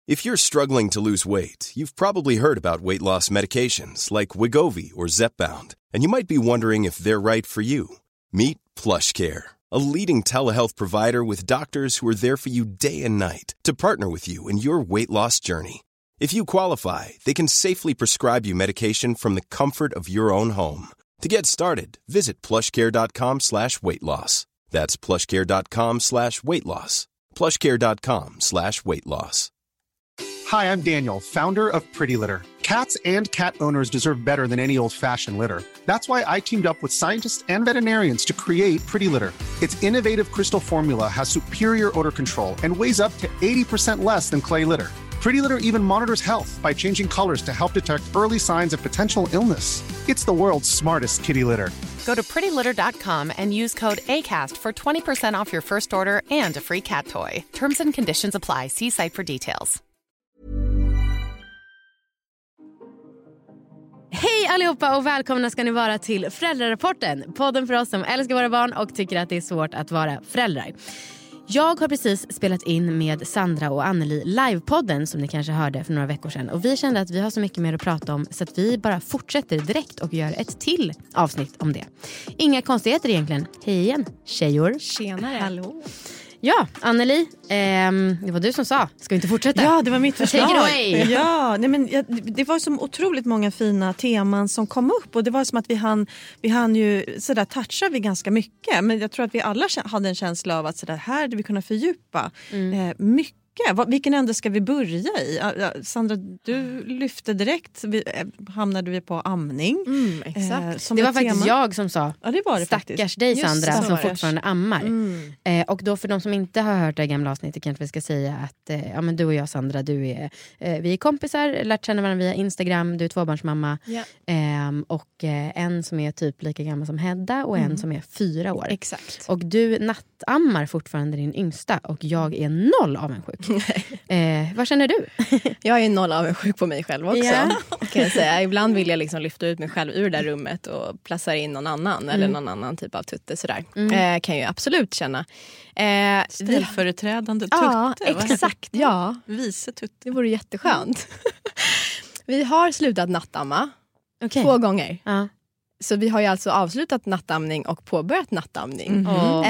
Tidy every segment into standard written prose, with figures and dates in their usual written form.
If you're struggling to lose weight, you've probably heard about weight loss medications like Wegovy or Zepbound, and you might be wondering if they're right for you. Meet PlushCare, a leading telehealth provider with doctors who are there for you day and night to partner with you in your weight loss journey. If you qualify, they can safely prescribe you medication from the comfort of your own home. To get started, visit plushcare.com/weightloss. That's plushcare.com/weightloss. plushcare.com/weightloss. Hi, I'm Daniel, founder of Pretty Litter. Cats and cat owners deserve better than any old-fashioned litter. That's why I teamed up with scientists and veterinarians to create Pretty Litter. Its innovative crystal formula has superior odor control and weighs up to 80% less than clay litter. Pretty Litter even monitors health by changing colors to help detect early signs of potential illness. It's the world's smartest kitty litter. Go to prettylitter.com and use code ACAST for 20% off your first order and a free cat toy. Terms and conditions apply. See site for details. Hej allihopa och välkomna ska ni vara till Föräldrarapporten. Podden för oss som älskar våra barn och tycker att det är svårt att vara föräldrar. Jag har precis spelat in med Sandra och Anneli livepodden som ni kanske hörde för några veckor sedan. Och vi kände att vi har så mycket mer att prata om så att vi bara fortsätter direkt och gör ett till avsnitt om det. Inga konstigheter egentligen. Hej igen, tjejor. Tjenare. Hallå. Ja, Anneli, det var du som sa. Ska vi inte fortsätta? Ja, det var mitt förslag. Take it away. Ja, nej men, det var så otroligt många fina teman som kom upp. Och det var som att vi hann ju sådär toucha vi ganska mycket. Men jag tror att vi alla hade en känsla av att sådär, här hade vi kunnat fördjupa mycket. Vilken ände ska vi börja i? Sandra, du lyfte direkt. Hamnade vi på amning. Exakt. Det var faktiskt jag som sa. Ja, det var det stackars faktiskt. dig Sandra som fortfarande ammar. Och då för de som inte har hört det gamla avsnittet kanske vi ska säga att ja, men du och jag Sandra, vi är kompisar, lärt känna varandra via Instagram. Du är tvåbarnsmamma. Och en som är typ lika gammal som Hedda och en som är 4 år. Exakt. Och du nattammar fortfarande din yngsta och jag är 0 avundsjuk. Vad känner du? Jag är 0 avundsjuk på mig själv också, kan jag säga. Ibland vill jag liksom lyfta ut mig själv ur det där rummet och placera in någon annan eller någon annan typ av tutte sådär. Kan jag absolut känna. Stilföreträdande tutte. Ja, exakt. Ja. Vice tutte. Det vore jätteskönt. Vi har slutat nattamma 2 gånger. Så vi har ju alltså avslutat nattamning och påbörjat nattamning.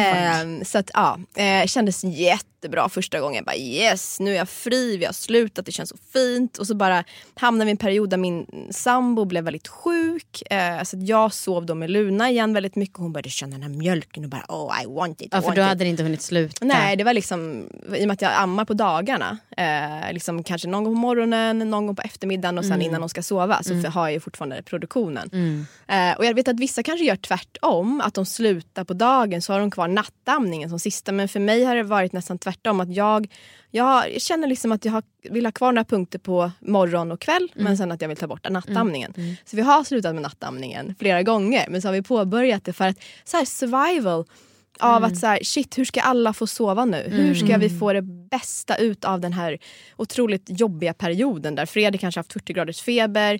Så att kändes jättebra första gången. Bara yes, nu är jag fri, vi har slutat, det känns så fint. Och så bara hamnade vi i en period där min sambo blev väldigt sjuk. Så att jag sov då med Luna igen väldigt mycket. Hon började känna den här mjölken och bara I want it. Ja, för då hade det inte hunnit sluta. Nej, det var liksom, i och med att jag ammar på dagarna. Liksom kanske någon gång på morgonen, någon gång på eftermiddagen och sen innan hon ska sova. Så har jag ju fortfarande produktionen. Och jag vet att vissa kanske gör tvärtom. Att de slutar på dagen så har de kvar nattamningen som sista. Men för mig har det varit nästan tvärtom. Att jag känner liksom att jag vill ha kvar några punkter på morgon och kväll. Men sen att jag vill ta bort nattamningen. Så vi har slutat med nattamningen flera gånger. Men så har vi påbörjat det för att så här survival av att så här, shit, hur ska alla få sova nu? Hur ska vi få det bästa ut av den här otroligt jobbiga perioden där Fredrik kanske haft 40 graders feber,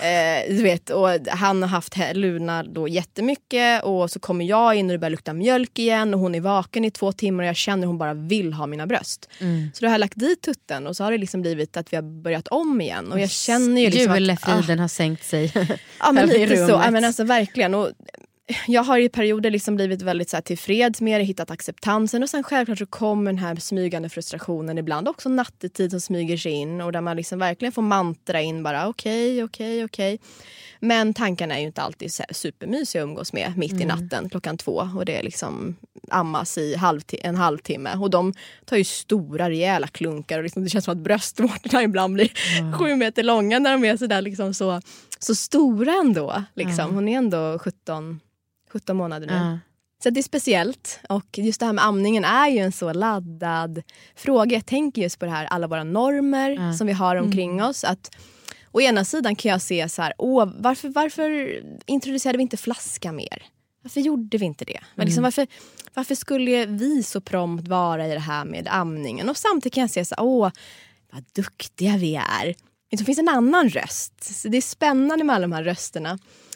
du vet, och han har haft Luna då jättemycket och så kommer jag in och det börjar lukta mjölk igen och hon är vaken i 2 timmar och jag känner hon bara vill ha mina bröst. Så då har jag lagt dit tutten och så har det liksom blivit att vi har börjat om igen och jag känner ju liksom julefriden har sänkt sig. Ja, men lite så. Ja, men alltså verkligen. Och jag har i perioder liksom blivit väldigt så här tillfreds med det, hittat acceptansen och sen självklart så kommer den här smygande frustrationen ibland också nattetid som smyger sig in och där man liksom verkligen får mantra in bara okej. Men tankarna är ju inte alltid supermysiga att umgås med mitt i natten 2:00 och det är liksom ammas i en halvtimme och de tar ju stora rejäla klunkar och liksom, det känns som att bröstvårtorna ibland blir 7 meter långa när de är så där liksom så stora ändå liksom. Hon är ändå 17 månader nu. Så det är speciellt och just det här med amningen är ju en så laddad fråga. Jag tänker just på det här, alla våra normer som vi har omkring oss. Att å ena sidan kan jag se så här, varför introducerade vi inte flaska mer? Varför gjorde vi inte det? Men liksom, varför skulle vi så prompt vara i det här med amningen? Och samtidigt kan jag se så här, vad duktiga vi är. Det finns en annan röst. Så det är spännande med alla de här rösterna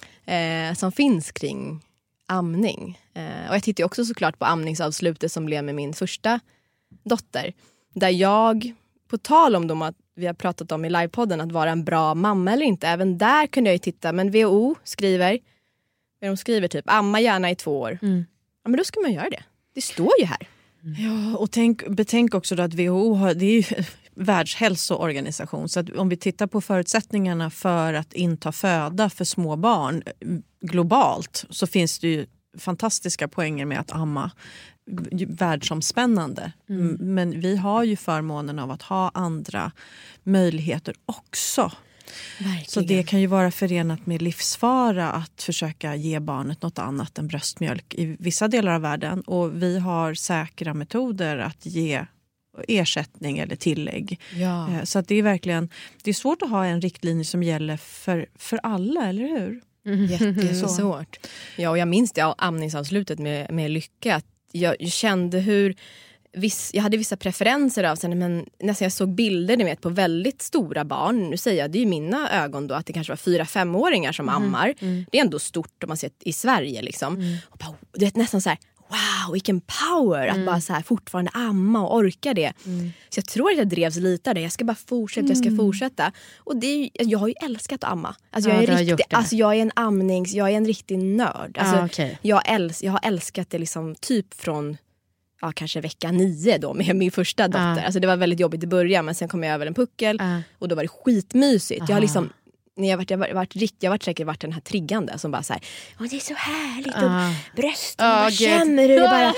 som finns kring amning. Och jag tittar ju också såklart på amningsavslutet som blev med min första dotter. Där jag, på tal om vi har pratat om i livepodden, att vara en bra mamma eller inte. Även där kunde jag ju titta, men WHO skriver, de skriver typ amma gärna i 2 år. Ja, men då ska man göra det. Det står ju här. Ja, och betänk också då att WHO det är ju Världshälsoorganisation, så att om vi tittar på förutsättningarna för att inta föda för små barn globalt, så finns det ju fantastiska poänger med att amma världsomspännande. Men vi har ju förmånen av att ha andra möjligheter också. Verkligen. Så det kan ju vara förenat med livsfara att försöka ge barnet något annat än bröstmjölk i vissa delar av världen. Och vi har säkra metoder att ge ersättning eller tillägg. Ja. Så att det är verkligen, det är svårt att ha en riktlinje som gäller för alla, eller hur? Jättesvårt. Ja, och jag minns det amningsavslutet med Lycka. Att jag kände hur jag hade vissa preferenser av sen, men nästan jag såg bilder på väldigt stora barn. Nu säger jag, det är ju mina ögon då, att det kanske var 4-5-åringar som ammar. Det är ändå stort om man ser i Sverige liksom. Och bara, det är nästan så här, wow, vilken power att bara så här fortfarande amma och orka det. Så jag tror att jag drevs lite där. Jag ska bara fortsätta, jag ska fortsätta. Och det är, jag har ju älskat att amma. Alltså jag är jag är en riktig nörd. Alltså jag har älskat det liksom typ från kanske vecka 9 då med min första dotter. Alltså det var väldigt jobbigt i början, men sen kom jag över en puckel och då var det skitmysigt. Jag har liksom jag varit säkert varit den här triggande som bara så här, det är så härligt och brösten bara känner du bara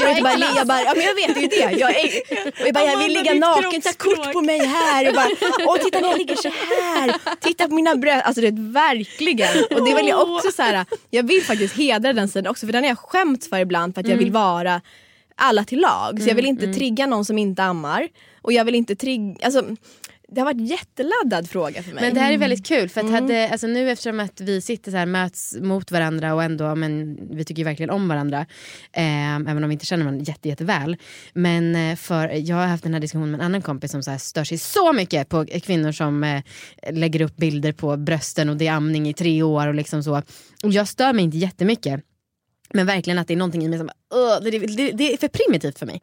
jag vet ju det. Jag vill ligga naken, ta kort på mig här och bara titta när jag ligger så här. Titta på mina bröst. Alltså det är verkligen. Och det vill jag också så här, jag vill faktiskt hedra den sidan också, för den har jag skämt för ibland, för att jag vill vara alla till lag. Så jag vill inte trigga någon som inte ammar, och jag vill inte det har varit en jätteladdad fråga för mig. Men det här är väldigt kul, för att nu eftersom att vi sitter så här, möts mot varandra och ändå, men vi tycker ju verkligen om varandra, även om vi inte känner varandra jätteväl. Men för jag har haft den här diskussionen med en annan kompis som så här stör sig så mycket på kvinnor som lägger upp bilder på brösten och det är amning i 3 år och liksom så. Och jag stör mig inte jättemycket. Men verkligen att det är någonting i mig som det är för primitivt för mig.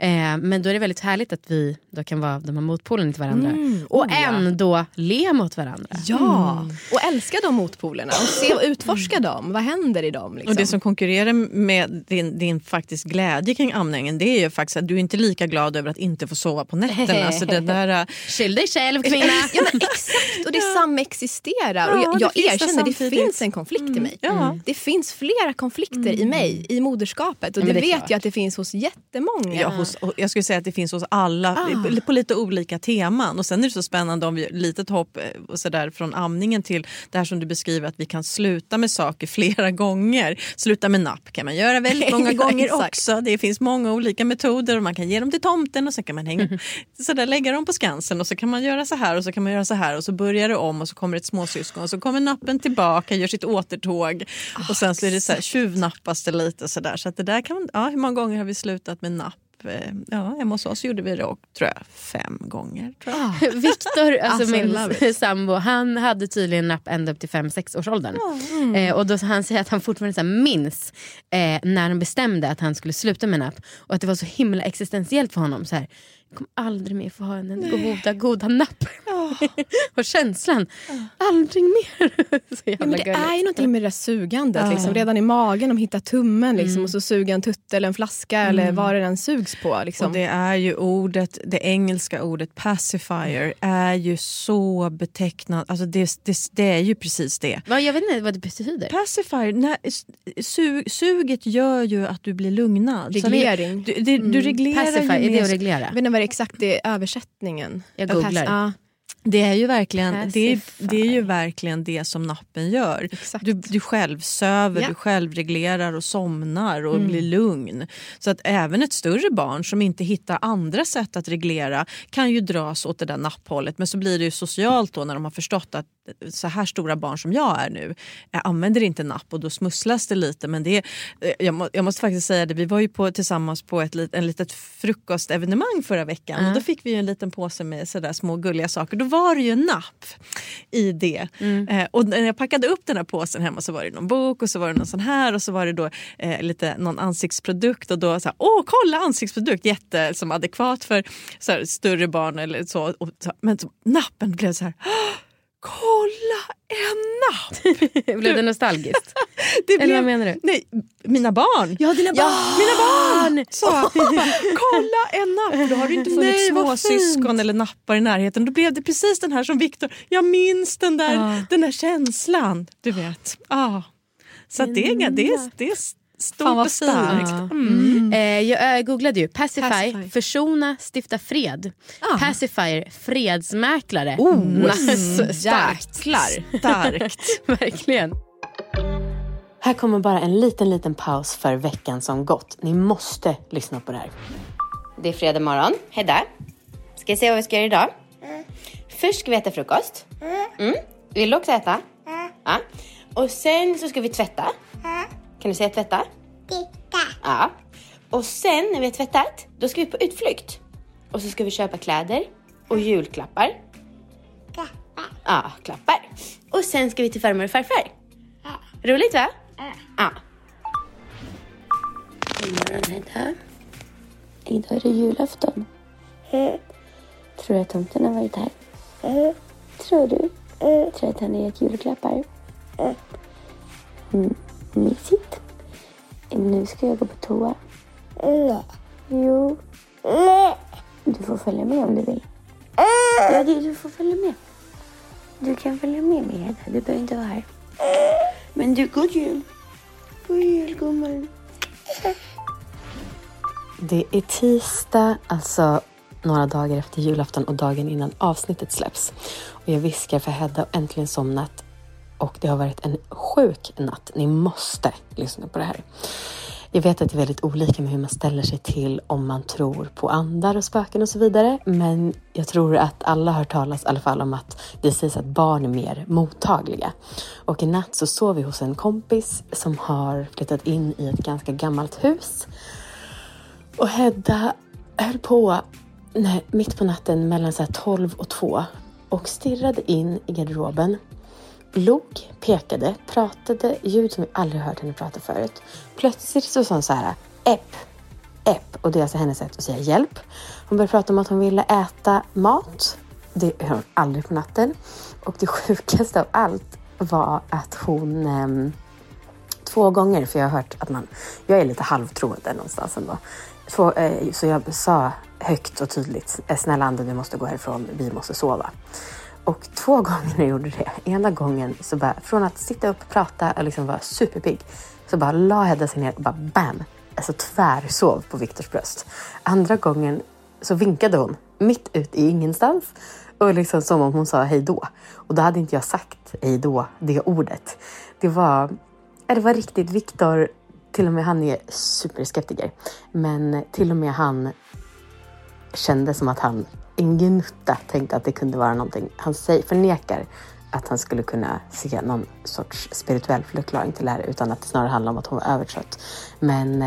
Men då är det väldigt härligt att vi då kan vara de här motpolerna till varandra. Och ändå le mot varandra. Ja, och älska de motpolerna. Och utforska dem. Vad händer i dem? Liksom? Och det som konkurrerar med din faktiskt glädje kring amningen, det är ju faktiskt att du är inte lika glad över att inte få sova på nätterna. Alltså det där... Skyll dig själv, kvinna. Ja, men exakt. Och det samexisterar. Och jag erkänner, det finns en konflikt i mig. Det finns flera konflikter i mig, i moderskapet. Och det vet jag att det finns hos jättemånga. Ja, jag skulle säga att det finns hos alla på lite olika teman. Och sen är det så spännande om vi litet hopp och så där från amningen till det här som du beskriver, att vi kan sluta med saker flera gånger. Sluta med napp kan man göra väldigt många gånger också. Det finns många olika metoder och man kan ge dem till tomten och så kan man så där, lägga dem på skansen och så kan man göra så här och så kan man göra så här och så börjar det om och så kommer ett småsyskon och så kommer nappen tillbaka, gör sitt återtåg och sen så är det så här, tjuvnappas det lite så där. Så att det där kan man, hur många gånger har vi slutat med napp? Hemma hos oss gjorde vi det, tror jag, 5 gånger. Viktor, alltså min sambo, han hade tydligen napp ända upp till 5-6 års åldern. Och då han säger att han fortfarande så här minns när de bestämde att han skulle sluta med napp. Och att det var så himla existentiellt för honom. Så här, jag kommer aldrig mer få ha en goda napp. Och känslan, aldrig mer. Men det är ju någonting med det sugandet. Liksom. Redan i magen, de hittar tummen liksom, och så suger en tutte eller en flaska eller vad det än sugs på. Liksom. Och det är ju det engelska ordet pacifier är ju så betecknat. Alltså det är ju precis det. Jag vet inte vad det betyder. Pacifier, suget gör ju att du blir lugnad. Reglering. Du reglerar pacifier, ju är det att reglera? Jag vet inte vad det exakt är översättningen. Jag googlar. Det är ju verkligen det är ju verkligen det som nappen gör. Du själv söver, du själv reglerar och somnar och blir lugn. Så att även ett större barn som inte hittar andra sätt att reglera kan ju dras åt det där napphållet. Men så blir det ju socialt då när de har förstått att så här stora barn som jag är nu använder inte napp och då smusslas det lite. Men det jag måste faktiskt säga det, vi var ju tillsammans på en litet frukostevenemang förra veckan. Och då fick vi ju en liten påse med sådär små gulliga saker. Då var det ju napp i det. Och när jag packade upp den här påsen hemma så var det någon bok och så var det någon sån här och så var det då någon ansiktsprodukt och då så här, kolla ansiktsprodukt, jätte som adekvat för så här, större barn eller så, men så, nappen blev så här, kolla en napp. Blev det nostalgiskt? Eller vad menar du? Nej, mina barn. Ja, dina barn! Mina barn! Så, kolla en napp. Då har det inte funnits små syskon eller nappar i närheten. Då blev det precis den här som Victor. Jag minns den där känslan. Du vet. Så att det är stort och starkt. Jag googlade ju Pacify, försona, stifta fred. Pacifier, fredsmäklare. Starkt. Verkligen. Här kommer bara en liten paus för veckan som gått. Ni måste lyssna på det här. Det är fredag morgon. Hej där. Ska jag se vad vi ska göra idag? Först ska vi äta frukost. Vill du också äta? Ja. Och sen så ska vi tvätta. Kan du säga tvätta? Titta. Ja. Och sen när vi har tvättat, då ska vi på utflykt. Och så ska vi köpa kläder och julklappar. Klappar. Ja, klappar. Och sen ska vi till farmor och farfar. Roligt va? Ja. God morgon Hedda. Idag är det julafton. Tror du att tomten har varit här? Tror du? Tror du att han har gett julklappar? Mysigt. Nu ska jag gå på toa. Jo. Du får följa med om du vill. Ja, du får följa med. Du kan följa med mig, Hedda. Du behöver inte vara här. Men du, god jul. God jul, gumman. Det är tisdag, alltså några dagar efter julafton och dagen innan avsnittet släpps. Och jag viskar för Hedda och äntligen somnat. Och det har varit en sjuk natt. Ni måste lyssna på det här. Jag vet att det är väldigt olika med hur man ställer sig till om man tror på andar och spöken och så vidare. Men jag tror att alla har hört talas i alla fall om att det sägs att barn är mer mottagliga. Och i natt så sov vi hos en kompis som har flyttat in i ett ganska gammalt hus. Och Hedda höll på mitt på natten mellan så här 12 och 2 och stirrade in i garderoben. Log, pekade, pratade, ljud som vi aldrig hört henne prata förut. Plötsligt så här, epp. Och det är alltså hennes sätt att säga hjälp. Hon började prata om att hon ville äta mat. Det hör hon aldrig på natten. Och det sjukaste av allt var att hon 2 gånger, för jag har hört att jag är lite halvtroende någonstans ändå. Så jag sa högt och tydligt, snälla Ande, du måste gå härifrån, vi måste sova. Och 2 gånger när jag gjorde det. Ena gången så bara, från att sitta upp och prata och liksom vara superpigg, så bara la Hedda sig ner och bara bam, alltså tvärsov på Viktors bröst. Andra gången så vinkade hon mitt ut i ingenstans och liksom som om hon sa hej då. Och då hade inte jag sagt hej då, det ordet. Det var riktigt, Viktor, till och med han är superskeptiker. Men till och med han kände som att han en gnutta tänkte att det kunde vara någonting. Han förnekar att han skulle kunna se någon sorts spirituell förklaring till det här, utan att det snarare handlar om att hon var övertrött. Men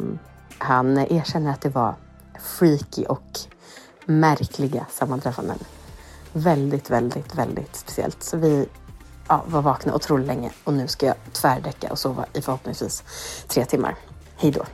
han erkänner att det var freaky och märkliga sammanträffanden. Väldigt, väldigt, väldigt speciellt. Så vi var vakna otroligt länge och nu ska jag tvärdäcka och sova i förhoppningsvis 3 timmar. Hej då!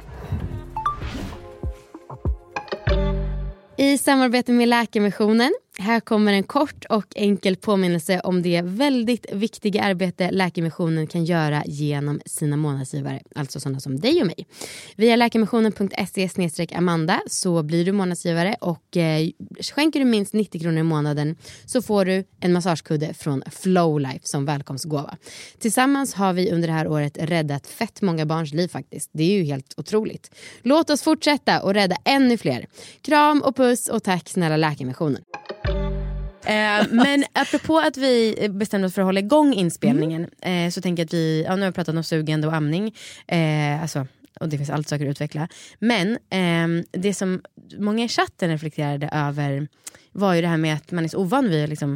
I samarbete med Läkarmissionen, här kommer en kort och enkel påminnelse om det väldigt viktiga arbete Läkarmissionen kan göra genom sina månadsgivare, alltså sådana som dig och mig. Via läkarmissionen.se/Amanda så blir du månadsgivare och skänker du minst 90 kronor i månaden så får du en massagekudde från Flowlife som välkomstgåva. Tillsammans har vi under det här året räddat fett många barns liv faktiskt. Det är ju helt otroligt. Låt oss fortsätta och rädda ännu fler. Kram och puss och tack snälla Läkarmissionen. Men apropå att vi bestämde oss för att hålla igång inspelningen så tänker jag att vi, nu har vi pratat om sugande och amning och det finns allt saker att utveckla. Men det som många i chatten reflekterade över var ju det här med att man är så ovan vid att liksom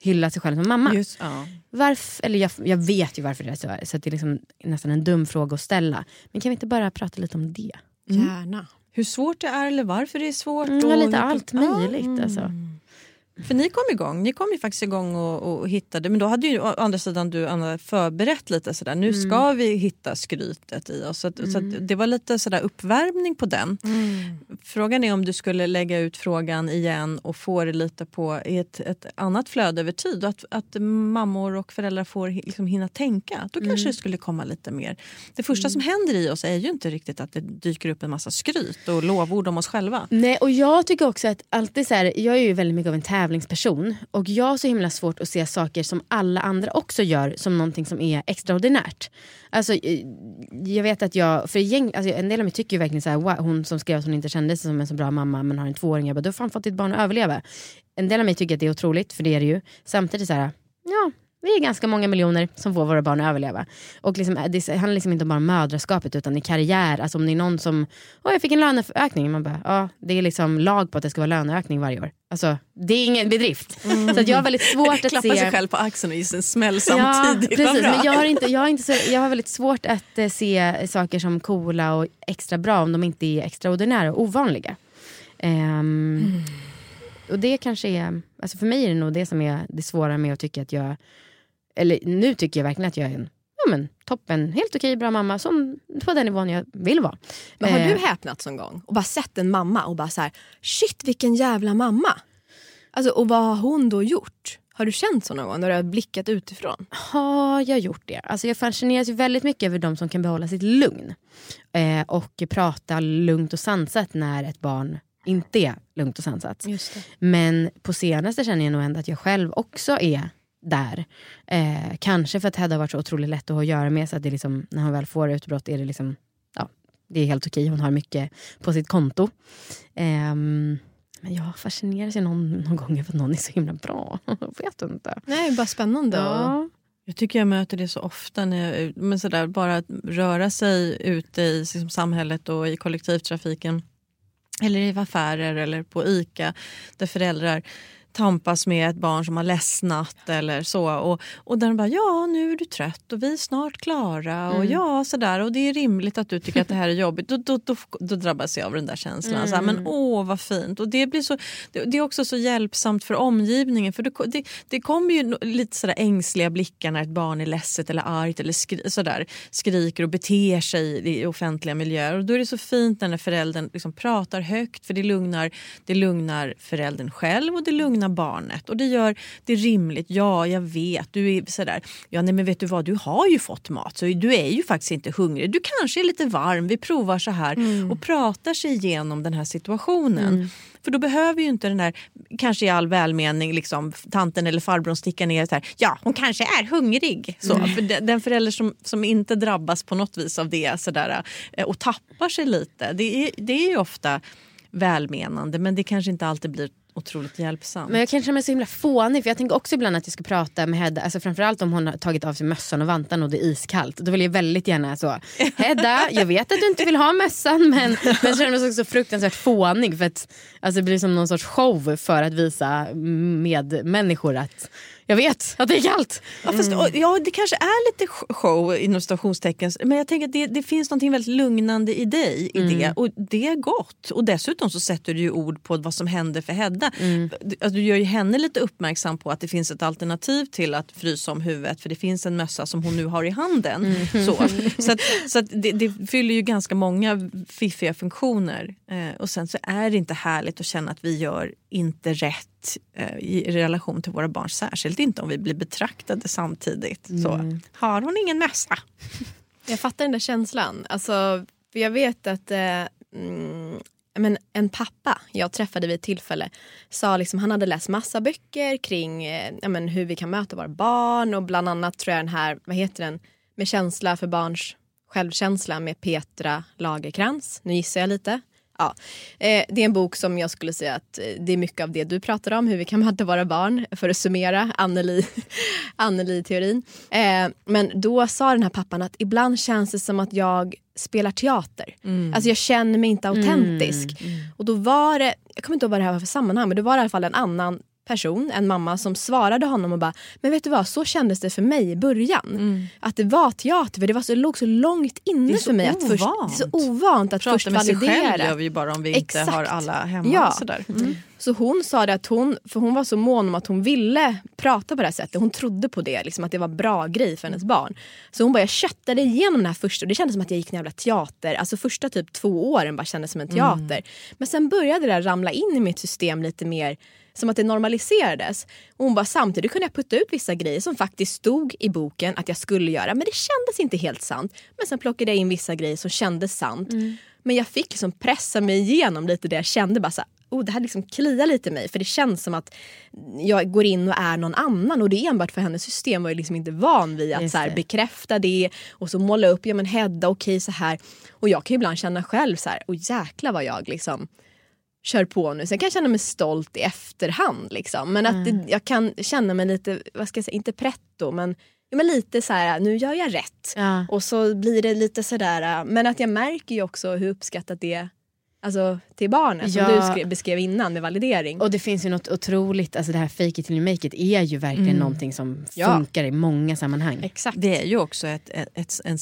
hylla sig själv som mamma. Just, ja. Varför, eller jag vet ju varför det är så att det är liksom nästan en dum fråga att ställa. Men kan vi inte bara prata lite om det? Gärna. Hur svårt det är eller varför det är svårt. Lite allt möjligt alltså. För ni kom igång. Ni kom ju faktiskt igång och hittade. Men då hade ju å andra sidan du Anna förberett lite sådär. Nu ska vi hitta skrytet i oss. Så att det var lite sådär uppvärmning på den. Frågan är om du skulle lägga ut frågan igen och få det lite på ett annat flöde över tid. Att mammor och föräldrar får liksom hinna tänka. Då kanske det skulle komma lite mer. Det första som händer i oss är ju inte riktigt att det dyker upp en massa skryt och lovord om oss själva. Nej, och jag tycker också att alltid så här, jag är ju väldigt mycket av en tävlingsperson och jag har så himla svårt att se saker som alla andra också gör som någonting som är extraordinärt. Alltså jag vet att en del av mig tycker ju verkligen så här, wow, hon som skrev att hon inte kände sig som en så bra mamma men har en 2-åring, jag bara, du har fan fått ditt barn att överleva. En del av mig tycker att det är otroligt, för det är det ju. Samtidigt så här, ja, vi är ganska många miljoner som får våra barn att överleva. Och liksom, det handlar liksom inte bara om mödraskapet utan i karriär. Alltså om det är någon som, jag fick en löneökning. Man bara, ja, det är liksom lag på att det ska vara löneökning varje år. Alltså, det är ingen bedrift. Så att jag har väldigt svårt att klappa se... sig själv på axeln och ge en smäll samtidigt. Ja, precis. Men jag har väldigt svårt att se saker som coola och extra bra om de inte är extraordinära och ovanliga. Och det kanske är... Alltså för mig är det nog det som är det svåra med att tycka att jag... Eller nu tycker jag verkligen att jag är en toppen, helt okej, bra mamma som på den nivån jag vill vara. Men har du häpnat sån gång och bara sett en mamma och bara så här, shit vilken jävla mamma? Alltså, och vad har hon då gjort? Har du känt så någon gång när du har blickat utifrån? Har jag gjort det? Alltså jag fascineras ju väldigt mycket över de som kan behålla sitt lugn. Och prata lugnt och sansat när ett barn inte är lugnt och sansat. Just det. Men på senaste känner jag nog ändå att jag själv också är där. Kanske för att Hedda har varit så otroligt lätt att ha att göra med, så att det liksom, när hon väl får utbrott är det liksom, ja, det är helt okej. Hon har mycket på sitt konto. Men jag fascineras ju någon gång över att någon är så himla bra. Jag vet inte. Nej, bara spännande. Ja. Jag tycker jag möter det så ofta men sådär, bara att röra sig ute i liksom, samhället och i kollektivtrafiken eller i affärer eller på ICA där föräldrar tampas med ett barn som har ledsnat eller så, och där de bara, ja, nu är du trött och vi är snart klara och ja, sådär, och det är rimligt att du tycker att det här är jobbigt, då drabbas jag av den där känslan, så här, men vad fint, och det blir så, det är också så hjälpsamt för omgivningen, för det kommer ju lite sådär ängsliga blickar när ett barn är ledset eller argt eller skriker och beter sig i offentliga miljöer, och då är det så fint när föräldern liksom pratar högt, för det lugnar föräldern själv och det lugnar barnet, och det gör det rimligt. Ja, jag vet, du är sådär, ja, nej, men vet du vad, du har ju fått mat, så du är ju faktiskt inte hungrig, du kanske är lite varm, vi provar så här och pratar sig igenom den här situationen. För då behöver ju inte den där, kanske i all välmening, liksom, tanten eller farbrorn sticka ner så här, ja, hon kanske är hungrig. Så, för den förälder som inte drabbas på något vis av det sådär, och tappar sig lite, det är ju ofta välmenande, men det kanske inte alltid blir otroligt hjälpsamt. Men jag kanske är så himla fånig, för jag tänker också ibland att jag ska prata med Hedda, alltså framförallt om hon har tagit av sig mössan och vantan och det är iskallt, då vill jag väldigt gärna så, Hedda, jag vet att du inte vill ha mössan, men jag känner mig så fruktansvärt fånig, för att alltså, det blir som någon sorts show för att visa med människor att jag vet att det är kallt. Ja, fast, det kanske är lite show inom stationstecken, men jag tänker att det finns något väldigt lugnande i dig i det, och det är gott. Och dessutom så sätter du ju ord på vad som händer för Hedda. Alltså, du gör ju henne lite uppmärksam på att det finns ett alternativ till att frysa om huvudet, för det finns en mössa som hon nu har i handen. Så att det fyller ju ganska många fiffiga funktioner. Och sen så är det inte härligt att känna att vi gör inte rätt i relation till våra barn, särskilt inte om vi blir betraktade samtidigt. Så har hon ingen mössa? Jag fattar den där känslan. Alltså, för jag vet att men en pappa jag träffade vid ett tillfälle sa liksom, han hade läst massa böcker kring hur vi kan möta våra barn, och bland annat tror jag den här, vad heter den, med känsla för barns självkänsla med Petra Lagerkrans. Nu gissar jag lite. Ja, det är en bok som jag skulle säga att det är mycket av det du pratar om, hur vi kan möta våra barn, för att summera Anneli-teorin. Men då sa den här pappan att ibland känns det som att jag spelar teater. Alltså jag känner mig inte autentisk. Och då var det, jag kommer inte ihåg vad det här var för sammanhang, men det var i alla fall en annan person, en mamma som svarade honom och bara, men vet du vad, så kändes det för mig i början. Att det var teater, för det låg så långt inne för mig. Det är så ovant att först validera. Prata med sig själv gör vi ju bara om vi inte har alla hemma. Ja. Sådär. Så hon sa det att hon var så mån om att hon ville prata på det här sättet. Hon trodde på det, liksom, att det var bra grej för hennes barn. Så hon bara, jag köttade igenom den här första. Och det kändes som att jag gick en jävla teater. Alltså första typ 2 åren bara kändes som en teater. Men sen började det ramla in i mitt system lite mer. Som att det normaliserades. Och hon bara, samtidigt kunde jag putta ut vissa grejer som faktiskt stod i boken att jag skulle göra. Men det kändes inte helt sant. Men sen plockade jag in vissa grejer som kändes sant. Men jag fick liksom pressa mig igenom lite det jag kände. Bara så här, det här liksom kliar lite i mig. För det känns som att jag går in och är någon annan. Och det är enbart för hennes system var jag liksom inte van vid att så här, bekräfta det. Och så måla upp, ja men Hedda, okej, så här. Och jag kan ju ibland känna själv så här, jäkla vad jag liksom kör på nu. Sen kan jag känna mig stolt i efterhand liksom. Men att jag kan känna mig lite, vad ska jag säga, inte pretto, men lite så här, nu gör jag rätt. Och så blir det lite sådär, men att jag märker ju också hur uppskattat det är, alltså till barnet som du beskrev innan med validering. Och det finns ju något otroligt, alltså det här fake it till you make it är ju verkligen någonting som funkar i många sammanhang. Exakt. Det är ju också en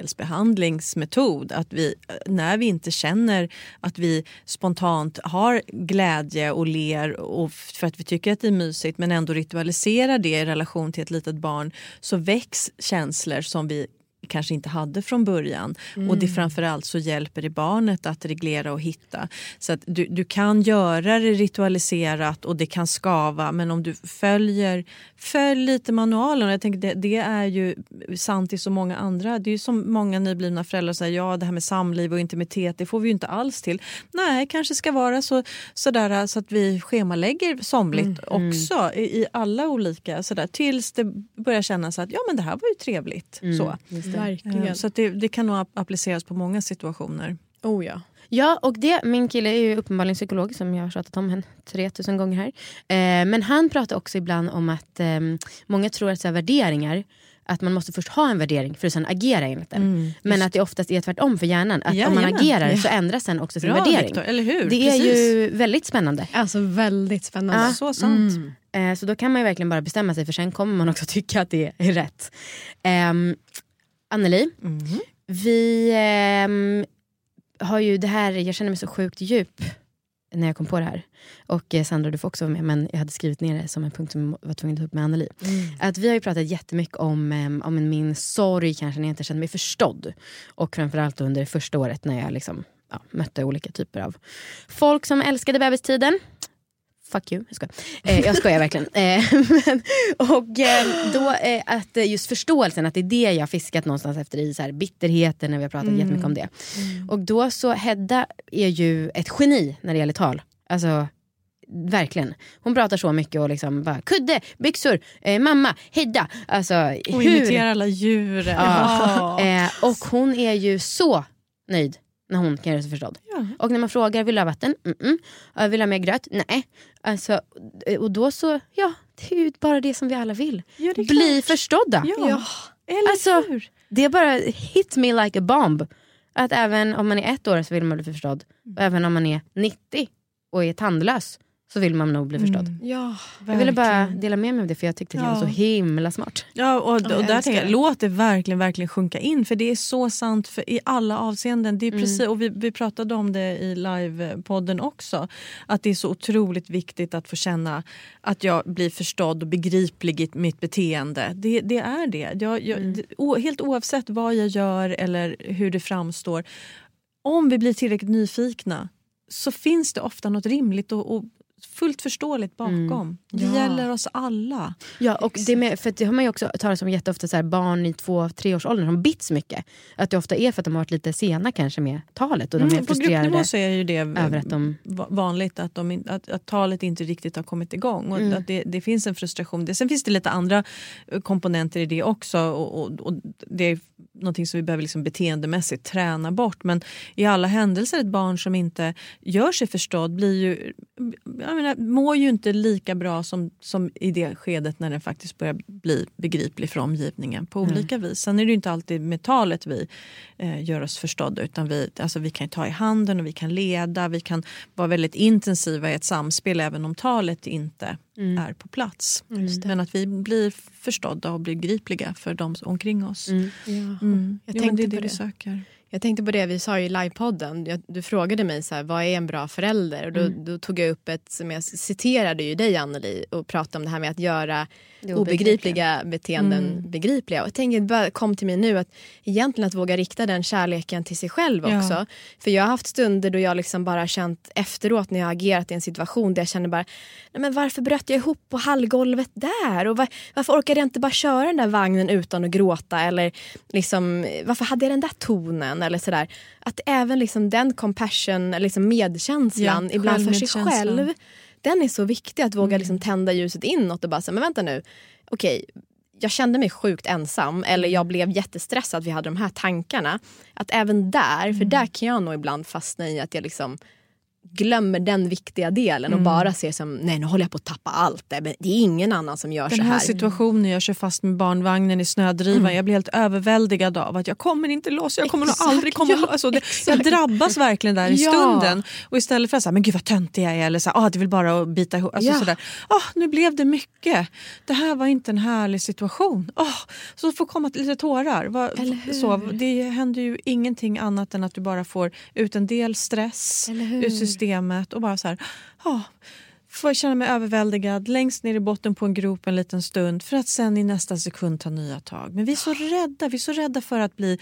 samspelsbehandlingsmetod, att vi, när vi inte känner att vi spontant har glädje och ler och för att vi tycker att det är mysigt, men ändå ritualiserar det i relation till ett litet barn, så väcks känslor som vi kanske inte hade från början. Och det framförallt så hjälper det barnet att reglera och hitta. Så att du kan göra det ritualiserat och det kan skava, men om du följ lite manualen. Och jag tänker det är ju sant i så många andra. Det är ju som många nyblivna föräldrar säger, ja det här med samliv och intimitet, det får vi ju inte alls till. Nej, kanske ska vara sådär så att vi schemalägger somligt också i alla olika sådär, tills det börjar kännas att ja men det här var ju trevligt. Så. Verkligen. Så att det kan nog appliceras på många situationer. Oh ja. Ja, och min kille är ju uppenbarligen psykolog, som jag har pratat om 3000 gånger här. Men han pratar också ibland om att många tror att så här, värderingar, att man måste först ha en värdering för att sedan agera enligt den. Men att det oftast är tvärtom för hjärnan. Att om man agerar så ändras sen också sin värdering. Victor, eller hur? Det är ju väldigt spännande. Alltså väldigt spännande. Så sant. Så då kan man ju verkligen bara bestämma sig, för sen kommer man också tycka att det är rätt. Anneli, vi har ju det här, jag känner mig så sjukt djup när jag kom på det här. Och Sandra, du får också vara med, men jag hade skrivit ner det som en punkt som jag var tvungen att ta upp med Anneli. Att vi har ju pratat jättemycket om min sorg kanske när jag inte kände mig förstådd. Och framförallt under det första året när jag liksom, mötte olika typer av folk som älskade bebistiden. Fuck you, jag skojar verkligen. Då att just förståelsen, att det är det jag har fiskat någonstans efter i så här bitterheten, när vi har pratat jättemycket om det. Och då så, Hedda är ju ett geni när det gäller tal. Alltså verkligen. Hon pratar så mycket och liksom bara kudde, byxor, mamma, Hedda. Alltså, och imiterar alla djur. Och hon är ju så nöjd när hon kan göra sig förstådd. Och när man frågar, vill du ha vatten? Vill du ha mer gröt? Nej. Alltså, och då så, det är ju bara det som vi alla vill. Bli förstådda. Ja. Eller alltså, hur? det är bara hit me like a bomb. Att även om man är 1 år så vill man bli förstådd. Och även om man är 90 och är tandlös så vill man nog bli förstådd. Ja, jag ville bara dela med mig av det, för jag tyckte att jag var så himla smart. Ja, och där tänker jag, låt det verkligen sjunka in, för det är så sant för i alla avseenden. Det är precis, och vi pratade om det i livepodden också, att det är så otroligt viktigt att få känna att jag blir förstådd och begriplig i mitt beteende. Det är det. Helt oavsett vad jag gör eller hur det framstår. Om vi blir tillräckligt nyfikna så finns det ofta något rimligt och fullt förståeligt bakom. Det gäller oss alla. Ja, och för det har man ju också talat om jätteofta, så här, barn i 2-3 års åldern som bits mycket. Att det ofta är för att de har varit lite sena kanske med talet. Och de är på gruppnivå så är ju det över att vanligt att talet inte riktigt har kommit igång. Och att det finns en frustration. Sen finns det lite andra komponenter i det också. Och det är någonting som vi behöver liksom beteendemässigt träna bort. Men i alla händelser, ett barn som inte gör sig förstådd blir ju mår ju inte lika bra som i det skedet när den faktiskt börjar bli begriplig för omgivningen på olika vis. Sen är det ju inte alltid med talet vi gör oss förstådda, utan vi kan ta i handen och vi kan leda, vi kan vara väldigt intensiva i ett samspel även om talet inte är på plats. Men att vi blir förstådda och blir gripliga för de omkring oss. Jag tänkte det på det vi söker. Jag tänkte på det vi sa i livepodden. Du frågade mig så här, vad är en bra förälder? Och då tog jag upp som jag citerade ju dig, Anneli, och pratade om det här med att göra obegripliga beteenden begripliga. Och jag tänker, det bara kom till mig nu att egentligen att våga rikta den kärleken till sig själv också. Ja. För jag har haft stunder då jag liksom bara känt efteråt när jag har agerat i en situation där jag känner bara, nej men varför bröt jag ihop på hallgolvet där? Och varför orkade jag inte bara köra den där vagnen utan att gråta? Eller liksom, varför hade jag den där tonen? Eller sådär. Att även liksom den compassion, liksom medkänslan ibland för sig själv, den är så viktig att våga liksom tända ljuset inåt och bara säga, men vänta nu, okej, jag kände mig sjukt ensam eller jag blev jättestressad att vi hade de här tankarna. Att även där, för där kan jag nog ibland fastna i att jag liksom glömmer den viktiga delen och bara ser som, nej nu håller jag på att tappa allt. Det är ingen annan som gör så här. Den här situationen, jag kör fast med barnvagnen i snödrivan. Jag blir helt överväldigad av att jag kommer inte loss. Jag kommer nog aldrig komma loss. Alltså, jag drabbas verkligen där i stunden. Och istället för att säga, men gud vad töntig jag är. Eller så här, det vill bara att bita ihop. Alltså, sådär. Nu blev det mycket. Det här var inte en härlig situation. Så får komma lite tårar. Så, det händer ju ingenting annat än att du bara får ut en del stress ur systemet och bara så här, får jag känna mig överväldigad längst ner i botten på en grop en liten stund för att sen i nästa sekund ta nya tag. Men vi är så rädda för att bli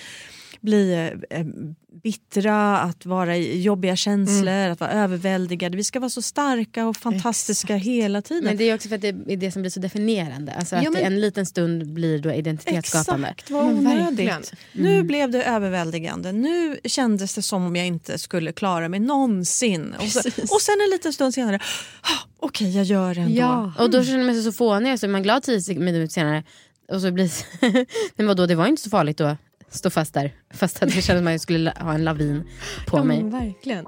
bittra, att vara i jobbiga känslor, att vara överväldigade. Vi ska vara så starka och fantastiska hela tiden. Men det är också för att det är det som blir så definierande. Alltså att en liten stund blir då identitetsskapande. Exakt, vad onödigt. Nu blev det överväldigande. Nu kändes det som om jag inte skulle klara mig någonsin. Och sen en liten stund senare, okej, jag gör det ändå. Ja. Och då känner man sig så fånig, så är man glad 10 minuter senare. Och så blir men vadå, det var inte så farligt då. Stå fast där. Fast att det kändes som att jag skulle ha en lavin på mig. Verkligen.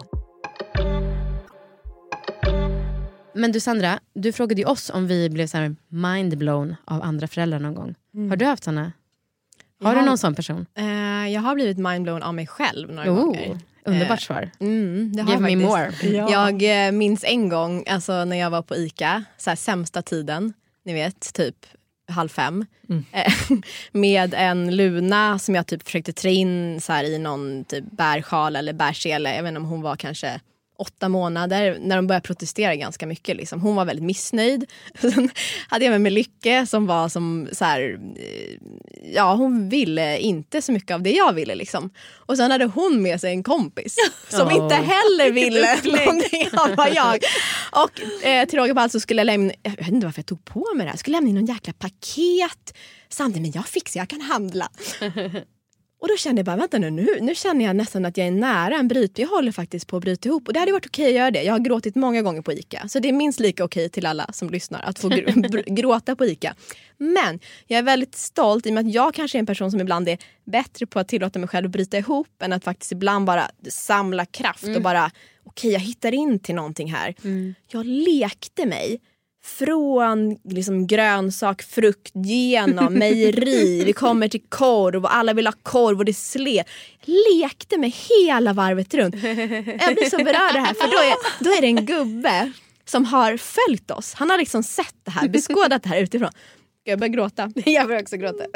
Men du Sandra, du frågade ju oss om vi blev så här mindblown av andra föräldrar någon gång. Har du haft såna? Har du någon sån person? Jag har blivit mindblown av mig själv några gånger. Underbart svar. Det har Give me more. Ja. Jag minns en gång, alltså när jag var på ICA, så här, sämsta tiden, ni vet, typ 4:30 med en luna som jag typ försökte trä in så här i någon typ bärsjal eller bärsele. Jag vet inte om hon var kanske 8 månader när de började protestera ganska mycket liksom. Hon var väldigt missnöjd. Sen hade jag med mig Lycke som var som så här, hon ville inte så mycket av det jag ville liksom. Och sen hade hon med sig en kompis som inte heller ville någonting av vad jag. Och till råga på allt så skulle jag lämna, jag vet inte varför jag tog på mig det här, skulle lämna in någon jäkla paket samtidigt, men jag fixar, jag kan handla. Och då kände jag bara, vänta nu känner jag nästan att jag är nära en bryt. Jag håller faktiskt på att bryta ihop. Och det hade varit okej att göra det. Jag har gråtit många gånger på ICA. Så det är minst lika okej till alla som lyssnar att få gråta på ICA. Men jag är väldigt stolt i och med att jag kanske är en person som ibland är bättre på att tillåta mig själv att bryta ihop än att faktiskt ibland bara samla kraft och bara, okej, jag hittar in till någonting här. Jag lekte mig från liksom grönsak, frukt, genom mejeri, vi kommer till korv och alla vill ha korv och det sled. Lekte mig hela varvet runt. Jag blir så berörd det här, för då är det en gubbe som har följt oss. Han har liksom sett det här, beskådat det här utifrån. Jag börjar gråta. Jag börjar också gråta.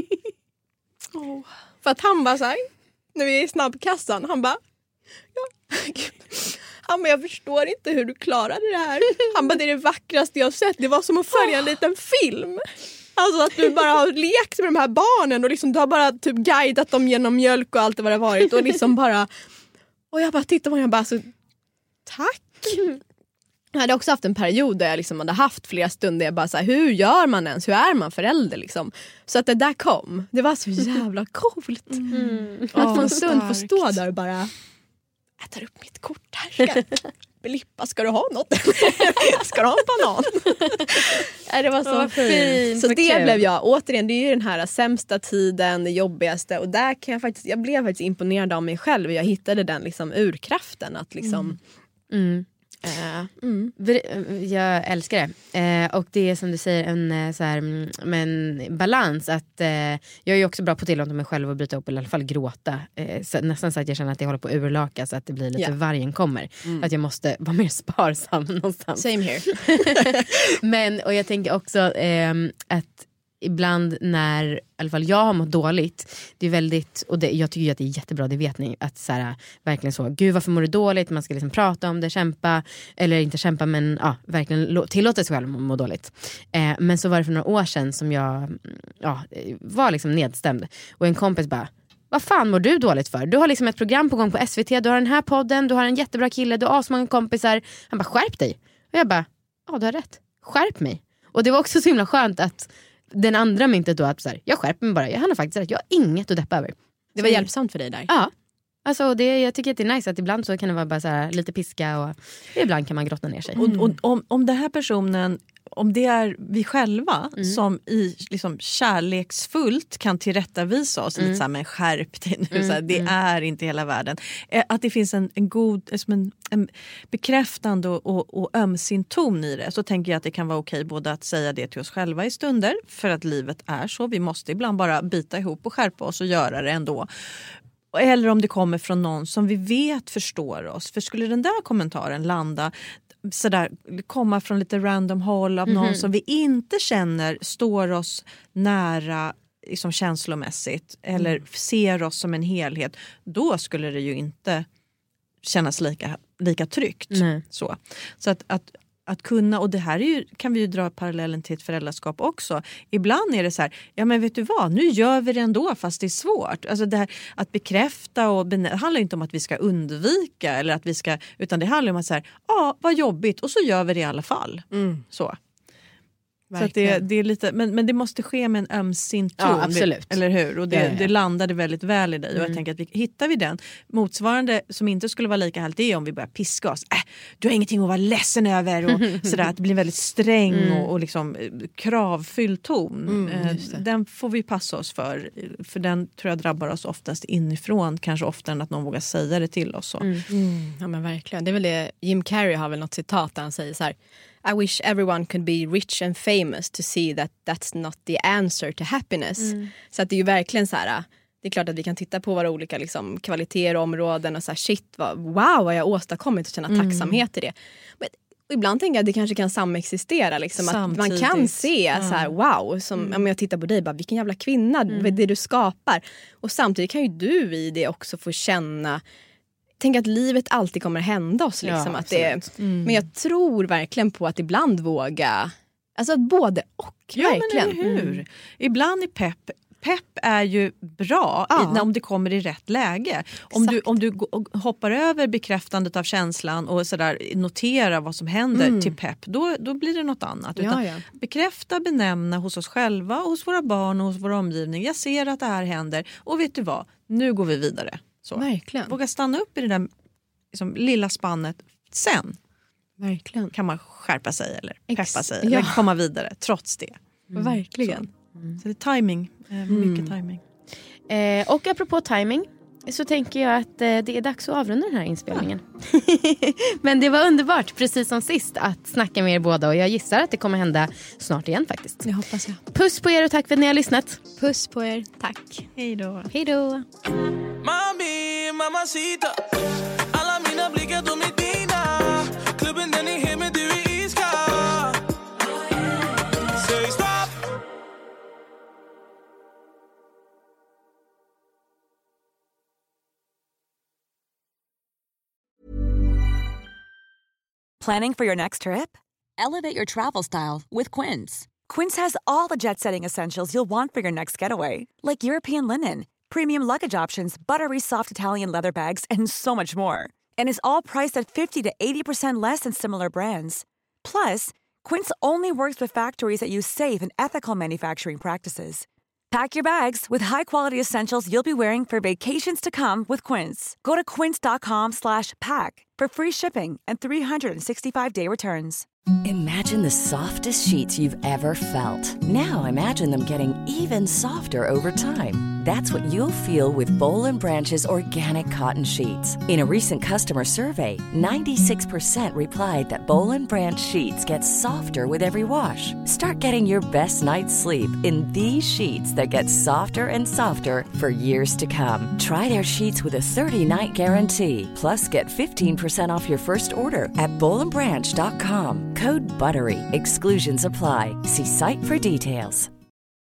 För att han bara så här, när vi är i snabbkassan, han bara, han bara, jag förstår inte hur du klarade det här. Han bara, det är det vackraste jag har sett. Det var som att följa en liten film. Alltså att du bara har lekt med de här barnen och liksom, du har bara typ guidat dem genom mjölk och allt det vad det varit. Och liksom bara, och jag bara tittar på honom och jag bara, så tack. Jag hade också haft en period där jag liksom hade haft flera stunder jag bara så här, hur gör man ens? Hur är man förälder liksom? Så att det där kom. Det var så jävla coolt. Att få en stund få stå där och bara, jag tar upp mitt kort här. Belippa, ska du ha något? Ska du ha en banan? Det var så fint. Så det blev jag. Återigen, det är ju den här sämsta tiden, det jobbigaste. Och där kan jag blev faktiskt imponerad av mig själv. Jag hittade den liksom urkraften att liksom Jag älskar det. Och det är som du säger en så här, men balans. Att jag är ju också bra på att tillåta mig själv att bryta upp eller i alla fall gråta. Nästan så att jag känner att jag håller på att urlaka, så att det blir lite vargen kommer. Att jag måste vara mer sparsam någonstans. Same here. Men, och jag tänker också att ibland när i alla fall jag har mått dåligt, det är väldigt, och jag tycker att det är jättebra, det vet ni, att så här, verkligen så, gud varför mår du dåligt, man ska liksom prata om det, kämpa, eller inte kämpa, men verkligen tillåta sig själv att må dåligt. Men så var det för några år sedan som jag var liksom nedstämd, och en kompis bara, vad fan mår du dåligt för? Du har liksom ett program på gång på SVT, du har den här podden, du har en jättebra kille, du har så många kompisar. Han bara, skärp dig. Och jag bara, ja du har rätt, skärp mig. Och det var också så himla skönt att den andra myntet då, att så här, jag skärper mig bara, jag har faktiskt rätt, jag har inget att deppa över. Det var hjälpsamt för dig där. Ja, alltså jag tycker att det är nice att ibland så kan det vara bara så här, lite piska, och ibland kan man grotta ner sig. Och om den här personen, om det är vi själva som i liksom kärleksfullt kan tillrättavisa oss lite så här, men skärp dig nu, så här, det är inte hela världen. Att det finns en god, en bekräftande och ömsint ton i det, så tänker jag att det kan vara okej både att säga det till oss själva i stunder, för att livet är så, vi måste ibland bara bita ihop och skärpa oss och göra det ändå. Eller om det kommer från någon som vi vet förstår oss. För skulle den där kommentaren landa sådär, komma från lite random håll av någon som vi inte känner står oss nära liksom känslomässigt, eller ser oss som en helhet, då skulle det ju inte kännas lika tryggt. Så att kunna, och det här är ju, kan vi ju dra parallellen till ett föräldraskap också. Ibland är det så här, ja men vet du vad, nu gör vi det ändå fast det är svårt. Alltså det här att bekräfta, och det handlar inte om att vi ska undvika eller att vi ska, utan det handlar om att så här, ja vad jobbigt, och så gör vi det i alla fall. Så. Så att det är lite, men det måste ske med en ömsint ton, absolut. Eller hur? Och det landade väldigt väl i dig. Och jag tänker att hittar vi den motsvarande som inte skulle vara lika härligt, det är om vi börjar piska oss. Du har ingenting att vara ledsen över, och sådär, att det blir väldigt sträng och liksom kravfylld ton. Den får vi passa oss för den tror jag drabbar oss oftast inifrån, kanske oftare än att någon vågar säga det till oss. Så. Ja men verkligen, det är väl det, Jim Carrey har väl något citat där han säger så här: I wish everyone could be rich and famous to see that that's not the answer to happiness. Så att det är ju verkligen så här, det är klart att vi kan titta på våra olika liksom, kvaliteter och områden och så här, shit, vad jag åstadkommit, och känna tacksamhet i det. Men ibland tänker jag att det kanske kan samexistera liksom, att man kan se så här, wow, som om jag tittar på dig, bara vilken jävla kvinna, det du skapar. Och samtidigt kan ju du i det också få känna, tänk att livet alltid kommer hända oss liksom, att det, men jag tror verkligen på att ibland våga, alltså både och, verkligen. Men hur? Ibland är pepp är ju bra om det kommer i rätt läge. Om du hoppar över bekräftandet av känslan och sådär, notera vad som händer till pepp, då blir det något annat. Bekräfta, benämna hos oss själva, hos våra barn och hos vår omgivning. Jag ser att det här händer, och vet du vad? Nu går vi vidare. Så. Verkligen. Våga stanna upp i det där liksom, lilla spannet. Sen kan man skärpa sig eller peppa sig eller komma vidare trots det. Verkligen. Så det är timing, mycket timing. Och apropå timing, så tänker jag att det är dags att avrunda den här inspelningen. Men det var underbart, precis som sist, att snacka med er båda, och jag gissar att det kommer hända snart igen faktiskt. Jag hoppas jag. Puss på er och tack för att ni har lyssnat. Puss på er, tack. Hej då. Hej då. Mami, mamacita, alla mina blickar de är dina. Klubben den är hemma, du är iskall. Säg stopp. Planning for your next trip? Elevate your travel style with Quince. Quince has all the jet-setting essentials you'll want for your next getaway, like European linen, premium luggage options, buttery soft Italian leather bags, and so much more. And is all priced at 50 to 80% less than similar brands. Plus, Quince only works with factories that use safe and ethical manufacturing practices. Pack your bags with high-quality essentials you'll be wearing for vacations to come with Quince. Go to quince.com/pack for free shipping and 365-day returns. Imagine the softest sheets you've ever felt. Now imagine them getting even softer over time. That's what you'll feel with Boll & Branch's organic cotton sheets. In a recent customer survey, 96% replied that Boll & Branch sheets get softer with every wash. Start getting your best night's sleep in these sheets that get softer and softer for years to come. Try their sheets with a 30-night guarantee. Plus, get 15% off your first order at BollandBranch.com. Code BUTTERY. Exclusions apply. See site for details.